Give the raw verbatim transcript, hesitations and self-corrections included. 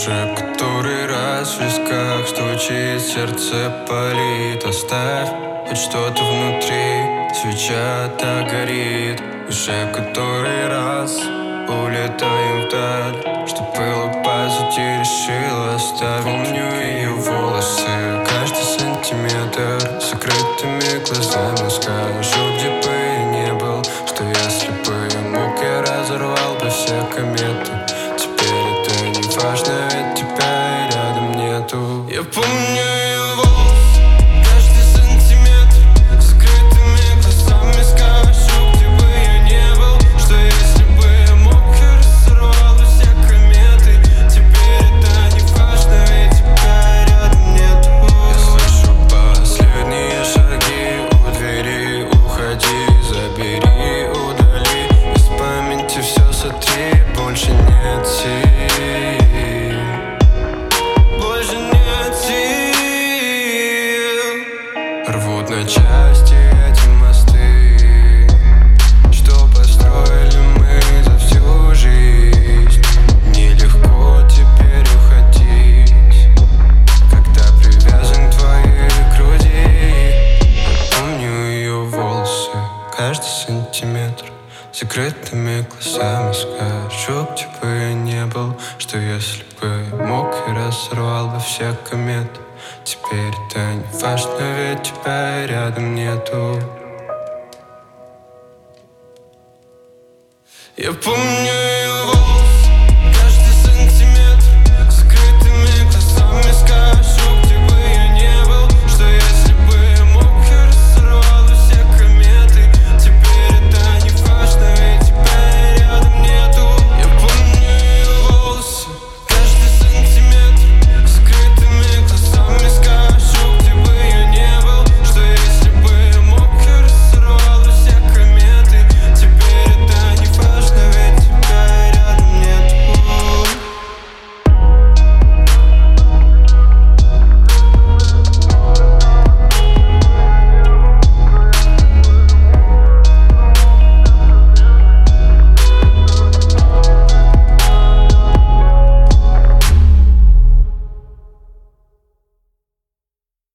Уже который раз в висках стучит, сердце палит. Оставь хоть что-то внутри, свеча так горит. Уже который раз улетаем вдаль, что было позади, решила оставить. Помню ее волосы, каждый сантиметр, с закрытыми глазами скажу, где бы я не был, что если бы я мог, я разорвал бы все кометы. Теперь это не важно, ведь тебя рядом нету. Я помню ее волосы, каждый сантиметр, с закрытыми глазами скажу, где бы я не был, что если бы я мог, я разорвал бы все кометы. Теперь это не важно, ведь тебя рядом нету. Я слышу последние шаги у двери, уходи, забери, удали из памяти все сотри, больше нет сил, больше нет сил. Рвут на части эти мосты, что построили мы за всю жизнь. Нелегко теперь уходить, когда привязан к твоей груди. Я помню ее волосы, каждый сантиметр, с закрытыми глазами скажу, где бы я не был, что если бы я мог, я разорвал бы все кометы. Теперь это не важно, ведь тебя рядом нету. Я помню